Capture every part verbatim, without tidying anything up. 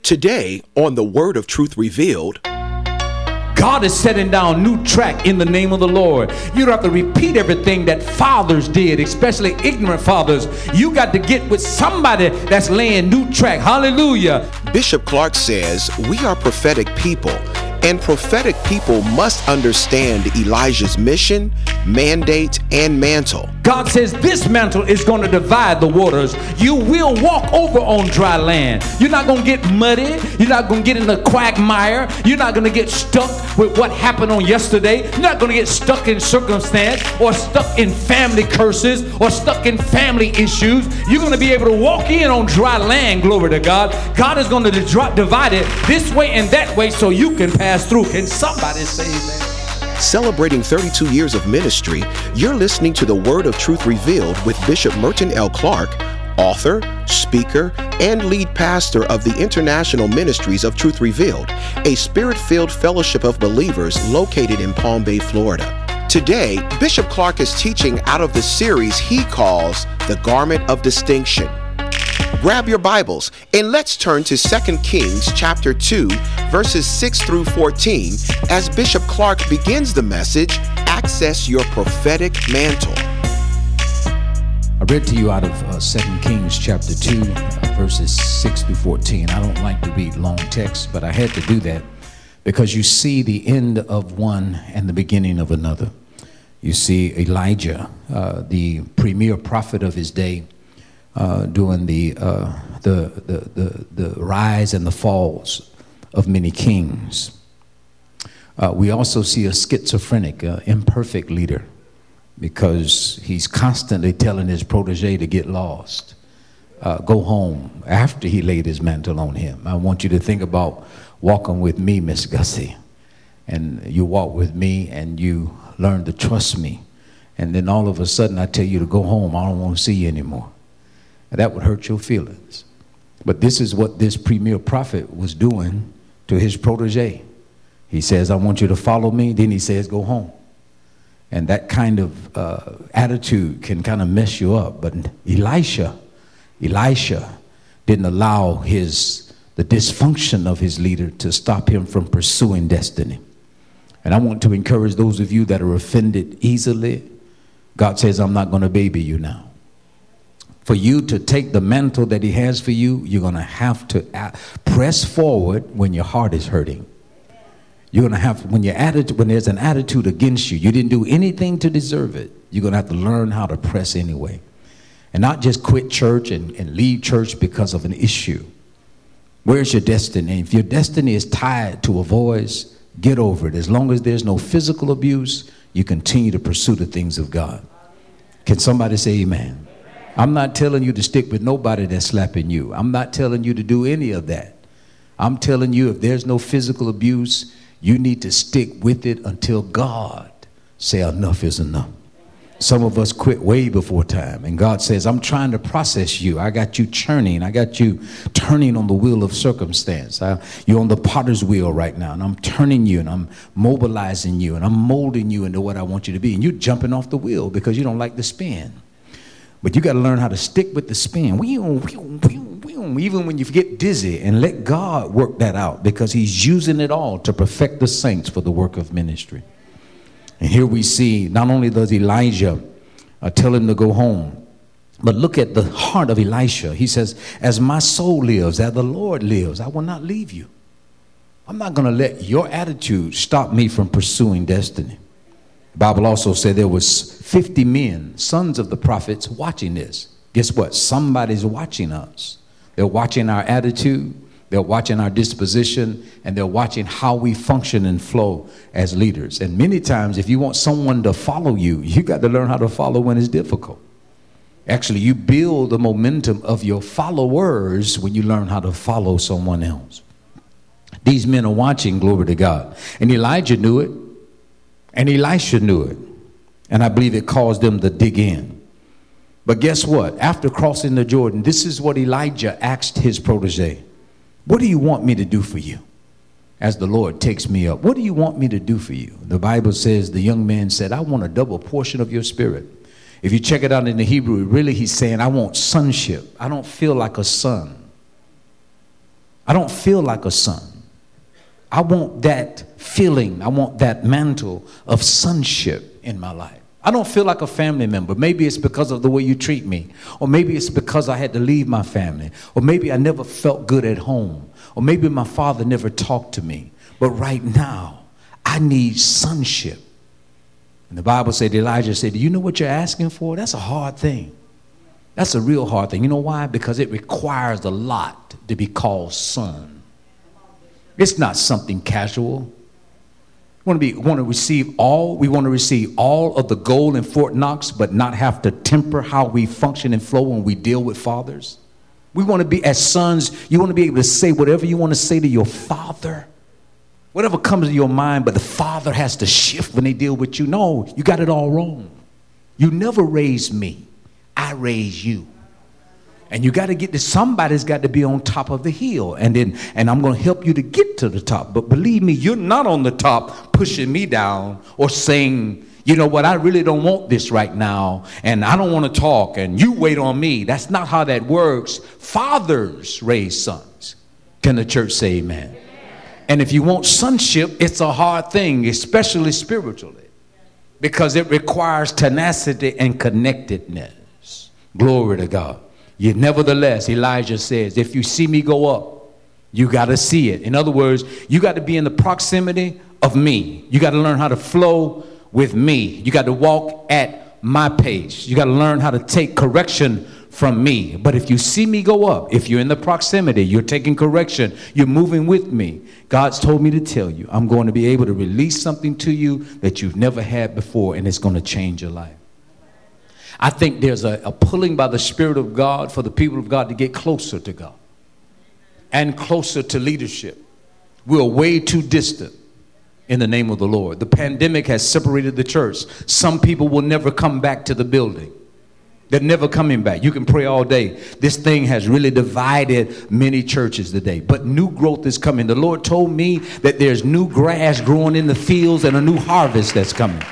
Today on the Word of Truth Revealed, God is setting down new track in the name of the Lord. You don't have to repeat everything that fathers did, especially ignorant fathers. You got to get with somebody that's laying new track. Hallelujah. Bishop Clark says we are prophetic people, and prophetic people must understand Elijah's mission, mandate, and mantle. God says this mantle is going to divide the waters. You will walk over on dry land. You're not going to get muddy. You're not going to get in the quagmire. You're not going to get stuck with what happened on yesterday. You're not going to get stuck in circumstance or stuck in family curses or stuck in family issues. You're going to be able to walk in on dry land, glory to God. God is going to divide it this way and that way so you can pass through. Can somebody say amen? Celebrating thirty-two years of ministry, you're listening to the Word of Truth Revealed with Bishop Merton L. Clark, author, speaker, and lead pastor of the International Ministries of Truth Revealed, a spirit-filled fellowship of believers located in Palm Bay, Florida. Today, Bishop Clark is teaching out of the series he calls The Garment of Distinction. Grab your Bibles and let's turn to Second Kings chapter two, verses six through fourteen, as Bishop Clark begins the message, Access Your Prophetic Mantle. I read to you out of uh, Second Kings chapter two, uh, verses six through fourteen. I don't like to read long texts, but I had to do that because you see the end of one and the beginning of another. You see Elijah, uh, the premier prophet of his day, Uh, during the, uh, the, the, the, the rise and the falls of many kings. Uh, we also see a schizophrenic, uh, imperfect leader because he's constantly telling his protege to get lost, uh, go home after he laid his mantle on him. I want you to think about walking with me, Miss Gussie, and you walk with me and you learn to trust me. And then all of a sudden I tell you to go home. I don't want to see you anymore. That would hurt your feelings. But this is what this premier prophet was doing to his protege. He says, I want you to follow me. Then he says, go home. And that kind of uh, attitude can kind of mess you up. But Elisha, Elisha didn't allow his the dysfunction of his leader to stop him from pursuing destiny. And I want to encourage those of you that are offended easily. God says, I'm not going to baby you now. For you to take the mantle that he has for you, you're going to have to press forward when your heart is hurting. You're going to have, when your attitude, when there's an attitude against you, you didn't do anything to deserve it. You're going to have to learn how to press anyway. And not just quit church and, and leave church because of an issue. Where's your destiny? If your destiny is tied to a voice, get over it. As long as there's no physical abuse, you continue to pursue the things of God. Can somebody say amen? I'm not telling you to stick with nobody that's slapping you. I'm not telling you to do any of that. I'm telling you if there's no physical abuse, you need to stick with it until God say enough is enough. Some of us quit way before time. And God says, I'm trying to process you. I got you churning. I got you turning on the wheel of circumstance. I, you're on the potter's wheel right now. And I'm turning you and I'm mobilizing you and I'm molding you into what I want you to be. And you're jumping off the wheel because you don't like the spin. But you got to learn how to stick with the spin. Even when you get dizzy, and let God work that out because he's using it all to perfect the saints for the work of ministry. And here we see not only does Elijah uh, tell him to go home, but look at the heart of Elisha. He says, as my soul lives, as the Lord lives, I will not leave you. I'm not going to let your attitude stop me from pursuing destiny. The Bible also said there was fifty men, sons of the prophets, watching this. Guess what? Somebody's watching us. They're watching our attitude. They're watching our disposition. And they're watching how we function and flow as leaders. And many times, if you want someone to follow you, you got to learn how to follow when it's difficult. Actually, you build the momentum of your followers when you learn how to follow someone else. These men are watching, glory to God. And Elijah knew it. And Elisha knew it. And I believe it caused them to dig in. But guess what? After crossing the Jordan, this is what Elijah asked his protege. What do you want me to do for you as the Lord takes me up? What do you want me to do for you? The Bible says the young man said, I want a double portion of your spirit. If you check it out in the Hebrew, really he's saying, I want sonship. I don't feel like a son. I don't feel like a son. I want that feeling. I want that mantle of sonship in my life. I don't feel like a family member. Maybe it's because of the way you treat me. Or maybe it's because I had to leave my family. Or maybe I never felt good at home. Or maybe my father never talked to me. But right now, I need sonship. And the Bible said, Elijah said, do you know what you're asking for? That's a hard thing. That's a real hard thing. You know why? Because it requires a lot to be called son. It's not something casual. We want to be, want to receive all. We want to receive all of the gold in Fort Knox, but not have to temper how we function and flow when we deal with fathers. We want to be, as sons, you want to be able to say whatever you want to say to your father. Whatever comes to your mind, but the father has to shift when they deal with you. No, you got it all wrong. You never raised me. I raised you. And you got to get to, somebody's got to be on top of the hill. And then, and I'm going to help you to get to the top. But believe me, you're not on the top pushing me down or saying, you know what, I really don't want this right now. And I don't want to talk. And you wait on me. That's not how that works. Fathers raise sons. Can the church say amen? And if you want sonship, it's a hard thing, especially spiritually, because it requires tenacity and connectedness. Glory to God. Yet nevertheless, Elijah says, if you see me go up, you got to see it. In other words, you got to be in the proximity of me. You got to learn how to flow with me. You got to walk at my pace. You got to learn how to take correction from me. But if you see me go up, if you're in the proximity, you're taking correction, you're moving with me, God's told me to tell you, I'm going to be able to release something to you that you've never had before, and it's going to change your life. I think there's a, a pulling by the Spirit of God for the people of God to get closer to God and closer to leadership. We're way too distant in the name of the Lord. The pandemic has separated the church. Some people will never come back to the building. They're never coming back. You can pray all day. This thing has really divided many churches today. But new growth is coming. The Lord told me that there's new grass growing in the fields and a new harvest that's coming.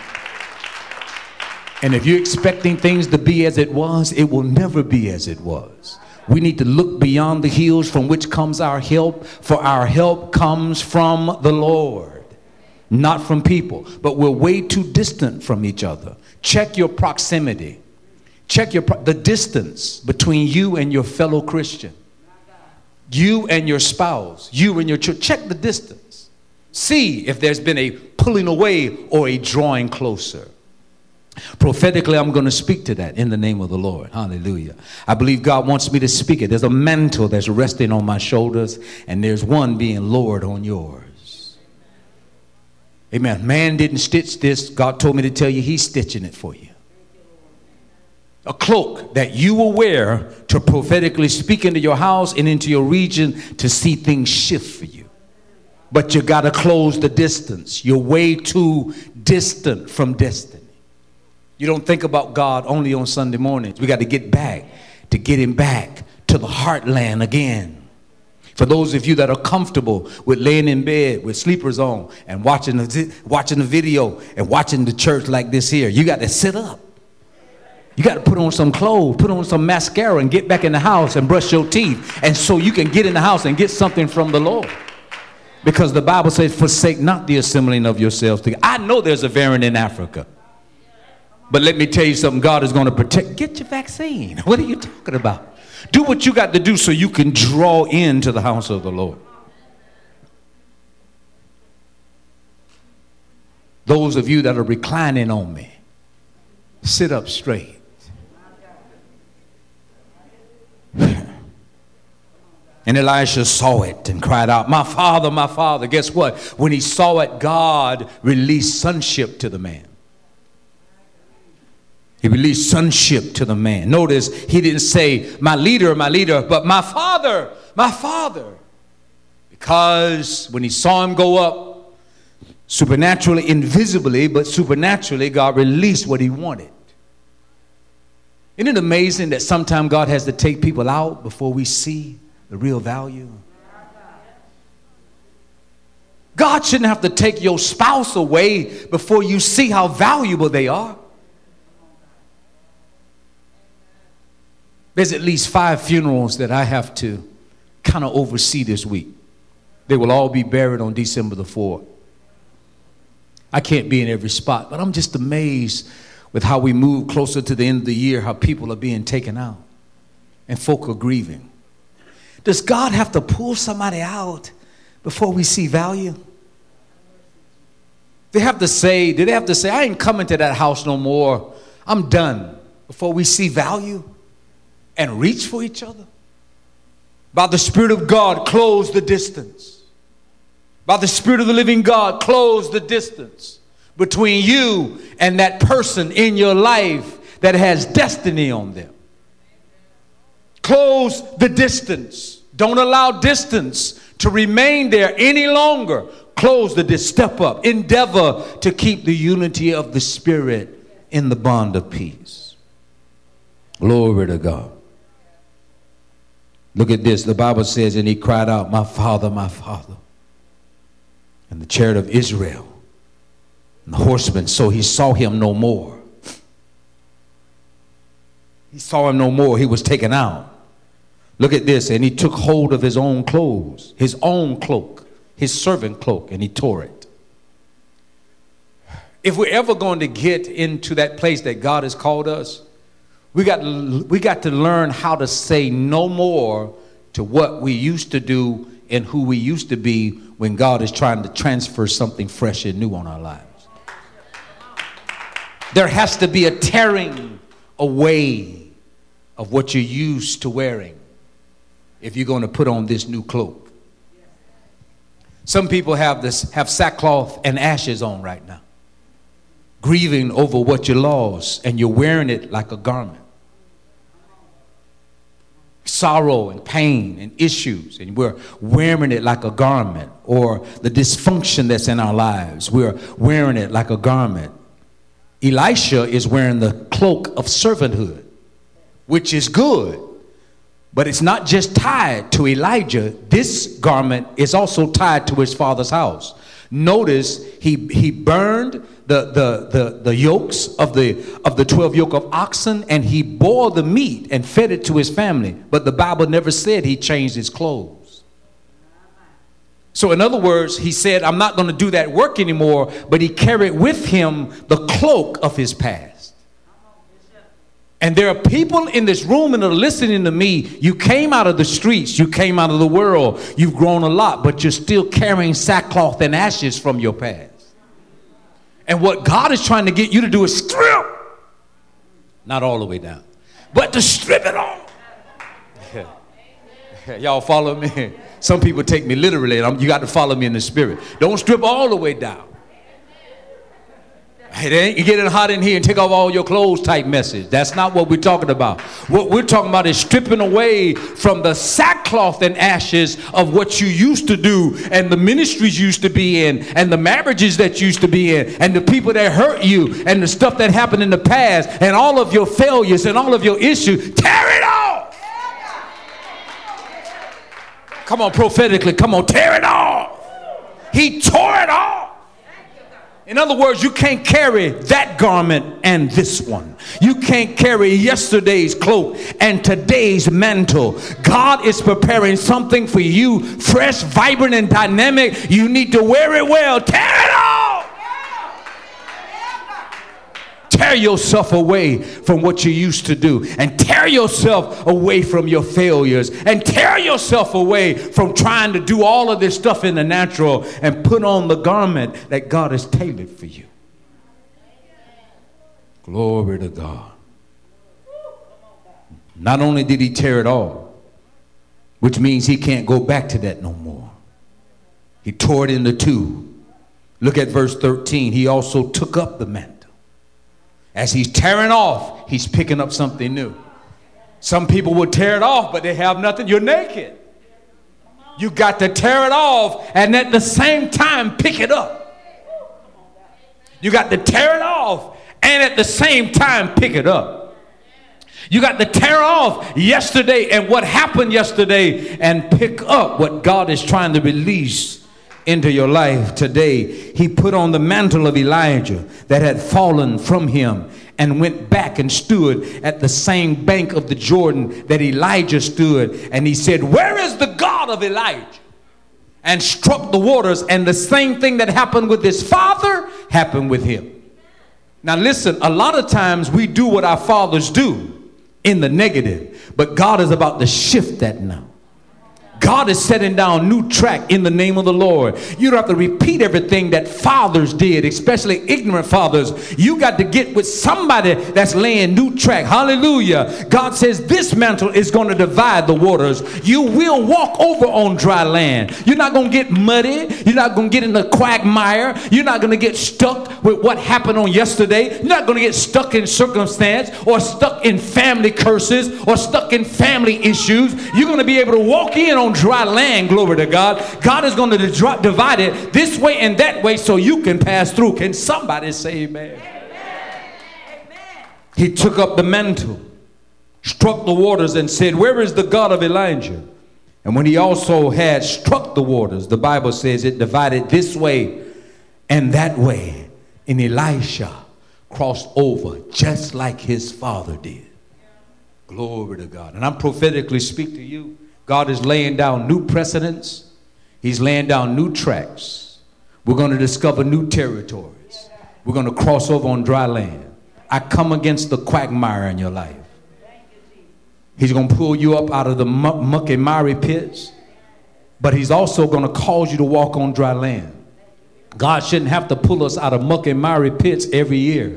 And if you're expecting things to be as it was, it will never be as it was. We need to look beyond the hills from which comes our help, for our help comes from the Lord, not from people. But we're way too distant from each other. Check your proximity. Check your pro- the distance between you and your fellow Christian. You and your spouse. You and your children. Check the distance. See if there's been a pulling away or a drawing closer. Prophetically, I'm going to speak to that in the name of the Lord. Hallelujah. I believe God wants me to speak it. There's a mantle that's resting on my shoulders, and there's one being lowered on yours. Amen. Man didn't stitch this. God told me to tell you he's stitching it for you. A cloak that you will wear to prophetically speak into your house and into your region to see things shift for you. But you got to close the distance. You're way too distant from destiny. You don't think about God only on Sunday mornings. We got to get back to get him back to the heartland again. For those of you that are comfortable with laying in bed with sleepers on and watching the, watching the video and watching the church like this here, you got to sit up. You got to put on some clothes, put on some mascara and get back in the house and brush your teeth. And so you can get in the house and get something from the Lord. Because the Bible says, forsake not the assembling of yourselves together. I know there's a variant in Africa. But let me tell you something, God is going to protect. Get your vaccine. What are you talking about? Do what you got to do so you can draw into the house of the Lord. Those of you that are reclining on me, sit up straight. And Elisha saw it and cried out, my father, my father. Guess what? When he saw it, God released sonship to the man. He released sonship to the man. Notice he didn't say, my leader, my leader, but my father, my father. Because when he saw him go up, supernaturally, invisibly, but supernaturally, God released what he wanted. Isn't it amazing that sometimes God has to take people out before we see the real value? God shouldn't have to take your spouse away before you see how valuable they are. There's at least five funerals that I have to kind of oversee this week. They will all be buried on December the fourth. I can't be in every spot, but I'm just amazed with how we move closer to the end of the year, how people are being taken out and folk are grieving. Does God have to pull somebody out before we see value? They have to say, did they have to say, I ain't coming to that house no more. I'm done, before we see value and reach for each other? By the Spirit of God, close the distance. By the Spirit of the living God, close the distance between you and that person in your life that has destiny on them. Close the distance. Don't allow distance to remain there any longer. Close the distance. Step up. Endeavor to keep the unity of the Spirit in the bond of peace. Glory to God. Look at this. The Bible says, and he cried out, my Father, my Father. And the chariot of Israel and the horsemen, so he saw him no more. He saw him no more. He was taken out. Look at this. And he took hold of his own clothes, his own cloak, his servant cloak, and he tore it. If we're ever going to get into that place that God has called us, we got, we got to learn how to say no more to what we used to do and who we used to be when God is trying to transfer something fresh and new on our lives. There has to be a tearing away of what you're used to wearing if you're going to put on this new cloak. Some people have this, have sackcloth and ashes on right now, grieving over what you lost, and you're wearing it like a garment. Sorrow and pain and issues, and we're wearing it like a garment. Or the dysfunction that's in our lives, we're wearing it like a garment. Elisha is wearing the cloak of servanthood, which is good, but it's not just tied to Elijah. This garment is also tied to his father's house. Notice he he burned the, the, the, the yokes of the, of the twelve yoke of oxen, and he boiled the meat and fed it to his family. But the Bible never said he changed his clothes. So in other words, he said, I'm not going to do that work anymore, but he carried with him the cloak of his past. And there are people in this room and are listening to me. You came out of the streets. You came out of the world. You've grown a lot, but you're still carrying sackcloth and ashes from your past. And what God is trying to get you to do is strip. Not all the way down, but to strip it off. Y'all follow me? Some people take me literally. And I'm, you got to follow me in the spirit. Don't strip all the way down. It ain't you getting hot in here and take off all your clothes type message. That's not what we're talking about. What we're talking about is stripping away from the sackcloth and ashes of what you used to do, and the ministries you used to be in, and the marriages that you used to be in, and the people that hurt you, and the stuff that happened in the past, and all of your failures and all of your issues. Tear it off. Come on, prophetically. Come on, tear it off. He tore it off. In other words, you can't carry that garment and this one. You can't carry yesterday's cloak and today's mantle. God is preparing something for you, fresh, vibrant, and dynamic. You need to wear it well. Tear it off. Tear yourself away from what you used to do, and tear yourself away from your failures, and tear yourself away from trying to do all of this stuff in the natural, and put on the garment that God has tailored for you. Glory to God. Not only did he tear it off, which means he can't go back to that no more. He tore it into two. Look at verse thirteen. He also took up the mantle. As he's tearing off, he's picking up something new. Some people will tear it off, but they have nothing. You're naked. You got to tear it off and at the same time pick it up. You got to tear it off and at the same time pick it up. You got to tear off yesterday and what happened yesterday and pick up what God is trying to release into your life today. He put on the mantle of Elijah that had fallen from him, and went back and stood at the same bank of the Jordan that Elijah stood. And he said, where is the God of Elijah? And struck the waters. And the same thing that happened with his father happened with him. Now listen, a lot of times we do what our fathers do in the negative, but God is about to shift that now. God is setting down new track in the name of the Lord. You don't have to repeat everything that fathers did, especially ignorant fathers. You got to get with somebody that's laying new track. Hallelujah. God says this mantle is going to divide the waters. You will walk over on dry land. You're not going to get muddy. You're not going to get in the quagmire. You're not going to get stuck with what happened on yesterday. You're not going to get stuck in circumstance or stuck in family curses or stuck in family issues. You're going to be able to walk in on dry land, glory to God. God is going to divide it this way and that way so you can pass through. Can somebody say amen? Amen. He took up the mantle, struck the waters and said, where is the God of Elijah? And when he also had struck the waters, the Bible says it divided this way and that way. And Elisha crossed over just like his father did. Glory to God. And I'm prophetically speak to you. God is laying down new precedents. He's laying down new tracks. We're going to discover new territories. We're going to cross over on dry land. I come against the quagmire in your life. He's going to pull you up out of the muck, muck and miry pits. But he's also going to cause you to walk on dry land. God shouldn't have to pull us out of muck and miry pits every year.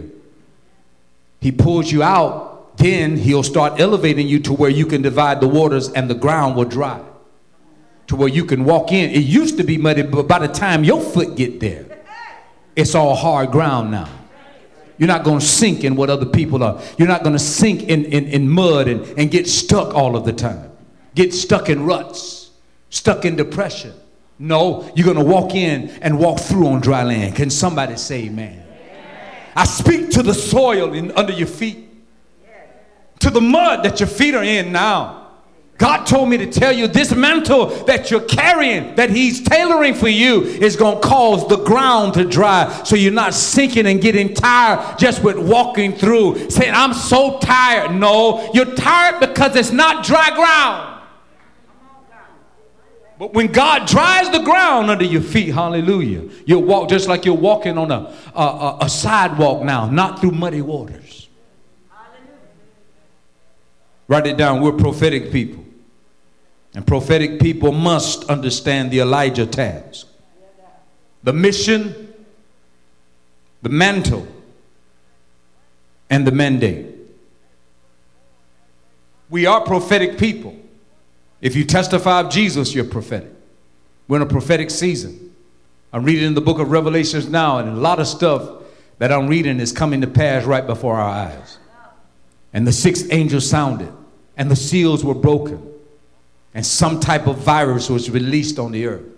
He pulls you out. Then he'll start elevating you to where you can divide the waters and the ground will dry. To where you can walk in. It used to be muddy, but by the time your foot get there, it's all hard ground now. You're not going to sink in what other people are. You're not going to sink in, in, in mud and, and get stuck all of the time. Get stuck in ruts. Stuck in depression. No, you're going to walk in and walk through on dry land. Can somebody say amen? I speak to the soil in, under your feet. To the mud that your feet are in now. God told me to tell you this mantle that you're carrying, that he's tailoring for you, is going to cause the ground to dry so you're not sinking and getting tired just with walking through. Saying, I'm so tired. No, you're tired because it's not dry ground. But when God dries the ground under your feet, hallelujah, you'll walk just like you're walking on a, a, a, a sidewalk now, not through muddy waters. Write it down. We're prophetic people. And prophetic people must understand the Elijah task. The mission, the mantle, and the mandate. We are prophetic people. If you testify of Jesus, you're prophetic. We're in a prophetic season. I'm reading in the book of Revelations now, and a lot of stuff that I'm reading is coming to pass right before our eyes. And the sixth angel sounded, and the seals were broken, and some type of virus was released on the earth.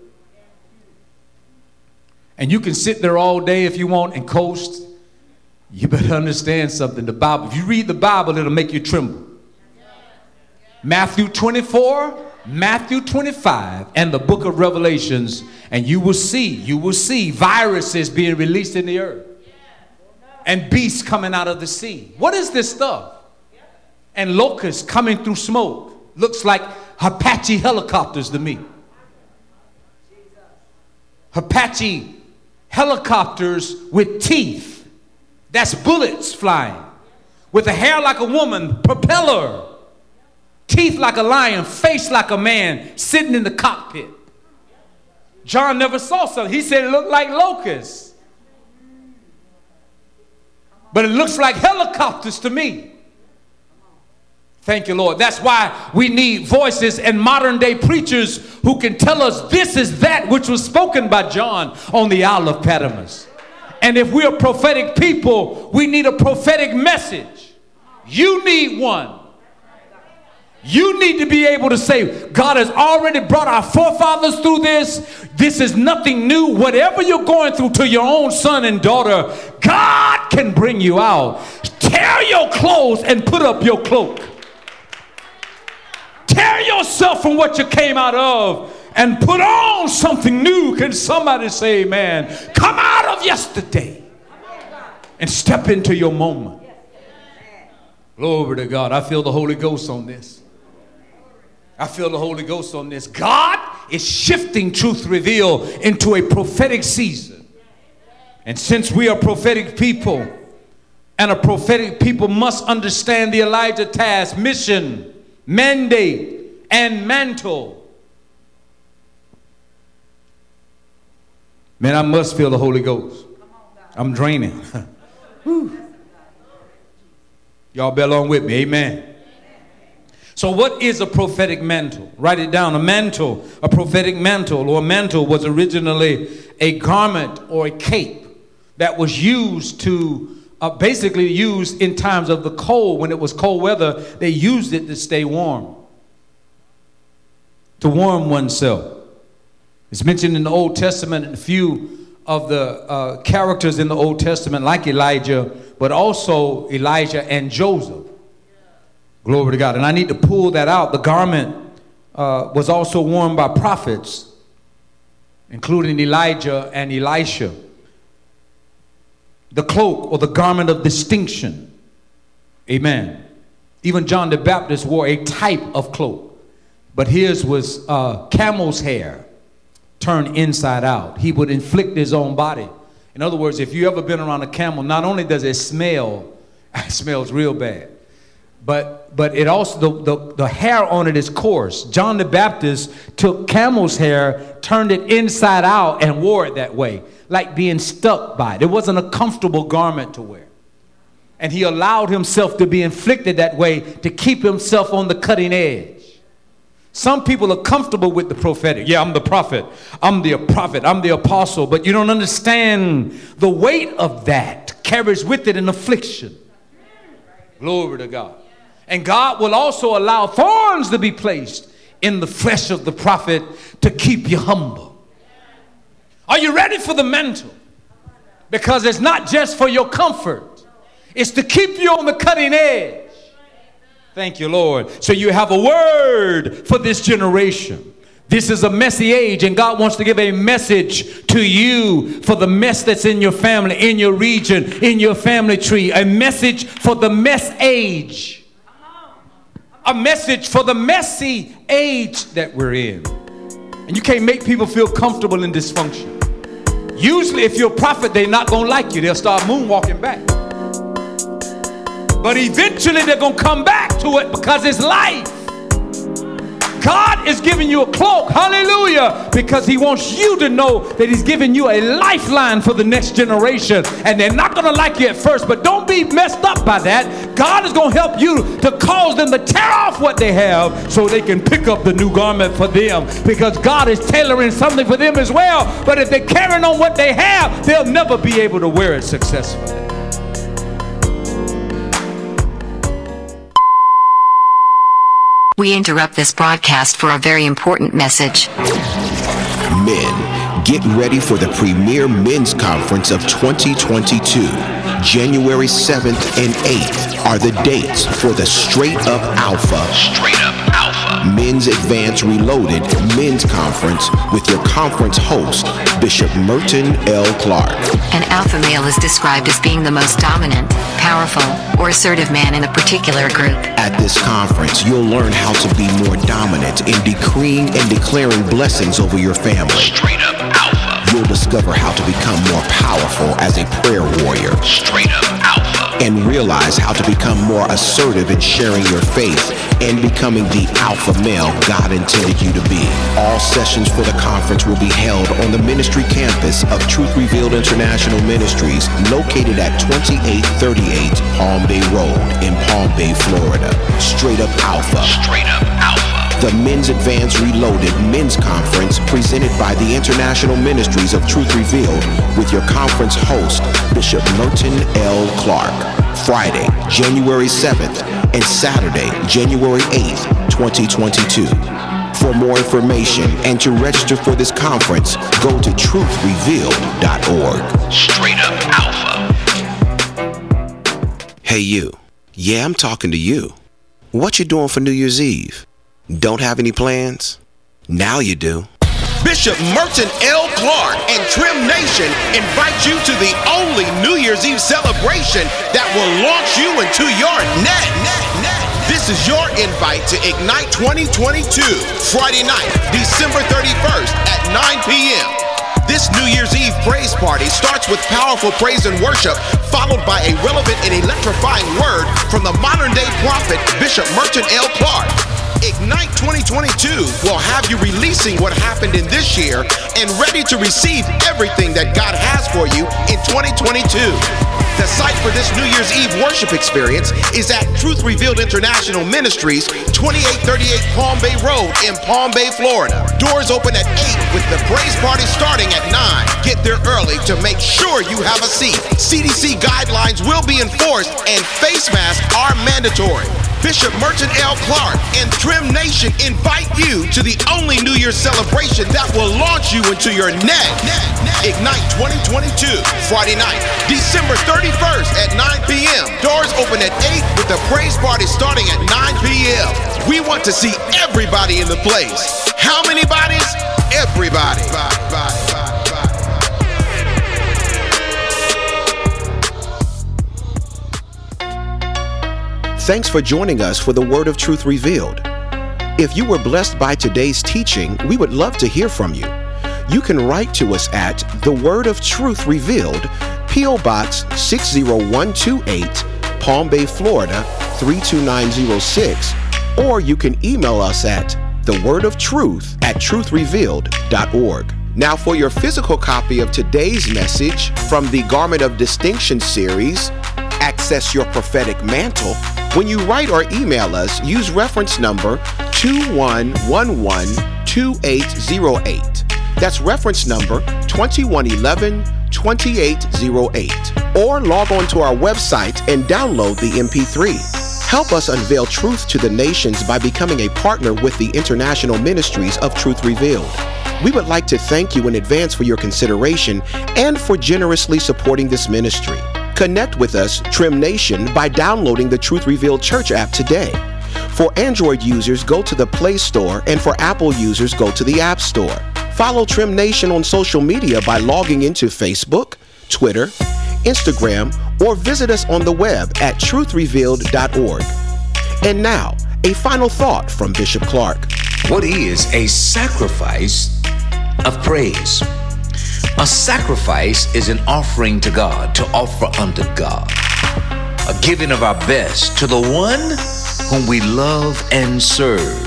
And you can sit there all day if you want and coast. You better understand something. The Bible, if you read the Bible, it'll make you tremble. Matthew twenty-four, Matthew twenty-five, and the book of Revelations, and you will see, you will see viruses being released in the earth. And beasts coming out of the sea. What is this stuff? And locusts coming through smoke. Looks like Apache helicopters to me. Apache helicopters with teeth. That's bullets flying. With a hair like a woman, propeller. Teeth like a lion, face like a man, sitting in the cockpit. John never saw something. He said it looked like locusts. But it looks like helicopters to me. Thank you, Lord. That's why we need voices and modern day preachers who can tell us this is that which was spoken by John on the Isle of Patmos. And if we're prophetic people, we need a prophetic message. You need one. You need to be able to say, God has already brought our forefathers through this. This is nothing new. Whatever you're going through to your own son and daughter, God can bring you out. Tear your clothes and put up your cloak. Tear yourself from what you came out of and put on something new. Can somebody say amen? Come out of yesterday and step into your moment. Glory to God. I feel the Holy Ghost on this. I feel the Holy Ghost on this. God is shifting Truth Revealed into a prophetic season. And since we are prophetic people, and a prophetic people must understand the Elijah task, mission, mandate, and mantle. Man, I must feel the Holy Ghost. I'm draining. Y'all bear along with me. Amen. So what is a prophetic mantle? Write it down. A mantle, a prophetic mantle or mantle was originally a garment or a cape that was used to uh, basically used in times of the cold. When it was cold weather, they used it to stay warm, to warm oneself. It's mentioned in the Old Testament, a few of the uh, characters in the Old Testament like Elijah, but also Elijah and Joseph. Glory to God. And I need to pull that out. The garment uh, was also worn by prophets, including Elijah and Elisha. The cloak or the garment of distinction. Amen. Even John the Baptist wore a type of cloak, but his was uh, camel's hair turned inside out. He would inflict his own body. In other words, if you ever been around a camel, not only does it smell, it smells real bad, but but it also, the, the, the hair on it is coarse. John the Baptist took camel's hair, turned it inside out, and wore it that way, like being stuck by it. It wasn't a comfortable garment to wear. And he allowed himself to be inflicted that way to keep himself on the cutting edge. Some people are comfortable with the prophetic. Yeah, I'm the prophet. I'm the prophet. I'm the apostle. But you don't understand the weight of that carries with it an affliction. Glory to God. And God will also allow thorns to be placed in the flesh of the prophet to keep you humble. Are you ready for the mantle? Because it's not just for your comfort. It's to keep you on the cutting edge. Thank you, Lord. So you have a word for this generation. This is a messy age, and God wants to give a message to you for the mess that's in your family, in your region, in your family tree. A message for the mess age. A message for the messy age that we're in. And you can't make people feel comfortable in dysfunction. Usually if you're a prophet, they're not going to like you. They'll start moonwalking back. But eventually they're going to come back to it because it's life. God is giving you a cloak, hallelujah, because he wants you to know that he's giving you a lifeline for the next generation. And they're not going to like you at first, but don't be messed up by that. God is going to help you to cause them to tear off what they have so they can pick up the new garment for them, because God is tailoring something for them as well. But if they're carrying on what they have, they'll never be able to wear it successfully. We interrupt this broadcast for a very important message. Men, get ready for the premier men's conference of twenty twenty-two. January seventh and eighth are the dates for the Straight Up Alpha. Straight Up Alpha. Men's Advance Reloaded Men's Conference with your conference host, Bishop Merton L. Clark. An alpha male is described as being the most dominant, powerful, or assertive man in a particular group. At this conference, you'll learn how to be more dominant in decreeing and declaring blessings over your family. Straight Up Alpha. You'll discover how to become more powerful as a prayer warrior. Straight Up Alpha. And realize how to become more assertive in sharing your faith and becoming the alpha male God intended you to be. All sessions for the conference will be held on the ministry campus of Truth Revealed International Ministries, located at twenty-eight thirty-eight Palm Bay Road in Palm Bay, Florida. Straight Up Alpha. Straight Up Alpha. The Men's Advance Reloaded Men's Conference, presented by the International Ministries of Truth Revealed, with your conference host, Bishop Merton L. Clark. Friday, January seventh, and Saturday, January eighth, twenty twenty-two. For more information and to register for this conference, go to truth revealed dot org. Straight Up Alpha. Hey you. Yeah, I'm talking to you. What you doing for New Year's Eve? Don't have any plans? Now you do. Bishop Merton L. Clark and Trim Nation invite you to the only New Year's Eve celebration that will launch you into your net. This is your invite to Ignite twenty twenty-two, Friday night, December thirty-first at nine p.m. This New Year's Eve praise party starts with powerful praise and worship, followed by a relevant and electrifying word from the modern-day prophet, Bishop Merton L. Clark. Ignite twenty twenty-two will have you releasing what happened in this year and ready to receive everything that God has for you in twenty twenty-two. The site for this New Year's Eve worship experience is at Truth Revealed International Ministries, twenty-eight thirty-eight Palm Bay Road in Palm Bay, Florida. Doors open at eight with the praise party starting at nine. Get there early to make sure you have a seat. C D C guidelines will be enforced and face masks are mandatory. Bishop Merton L. Clark and Trim Nation invite you to the only New Year's celebration that will launch you into your net. Ignite twenty twenty-two, Friday night, December thirty-first at nine p.m. Doors open at eight with the praise party starting at nine p.m. We want to see everybody in the place. How many bodies? Everybody. Bye, bye, bye. Thanks for joining us for the Word of Truth Revealed. If you were blessed by today's teaching, we would love to hear from you. You can write to us at The Word of Truth Revealed, P O. Box six zero one two eight, Palm Bay, Florida three two nine zero six, or you can email us at thewordoftruth at truth revealed dot org. Now for your physical copy of today's message from the Garment of Distinction series, Access Your Prophetic Mantle, when you write or email us, use reference number two one one one two eight zero eight. That's reference number twenty-one eleven twenty-eight oh eight. Or log on to our website and download the M P three. Help us unveil truth to the nations by becoming a partner with the International Ministries of Truth Revealed. We would like to thank you in advance for your consideration and for generously supporting this ministry. Connect with us, Trim Nation, by downloading the Truth Revealed Church app today. For Android users, go to the Play Store, and for Apple users, go to the App Store. Follow Trim Nation on social media by logging into Facebook, Twitter, Instagram, or visit us on the web at truth revealed dot org. And now, a final thought from Bishop Clark. What is a sacrifice of praise? A sacrifice is an offering to God, to offer unto God, a giving of our best to the one whom we love and serve.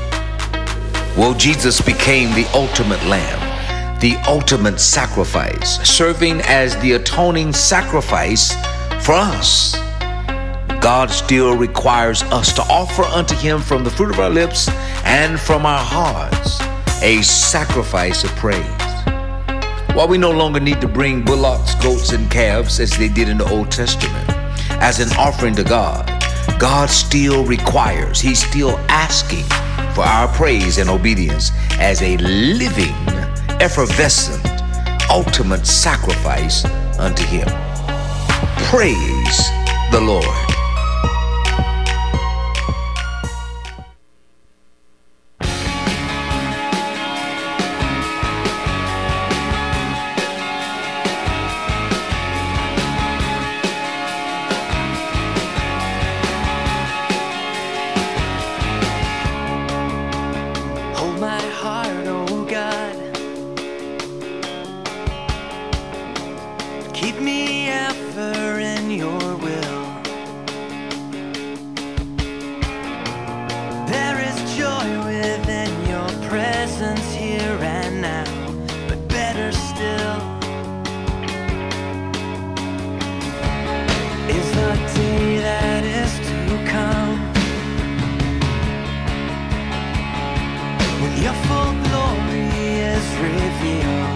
Well, Jesus became the ultimate lamb, the ultimate sacrifice, serving as the atoning sacrifice for us. God still requires us to offer unto him from the fruit of our lips and from our hearts a sacrifice of praise. While we no longer need to bring bullocks, goats, and calves as they did in the Old Testament as an offering to God, God still requires, he's still asking for our praise and obedience as a living, effervescent, ultimate sacrifice unto him. Praise the Lord. Keep me ever in your will. There is joy within your presence here and now, but better still is the day that is to come, when your full glory is revealed.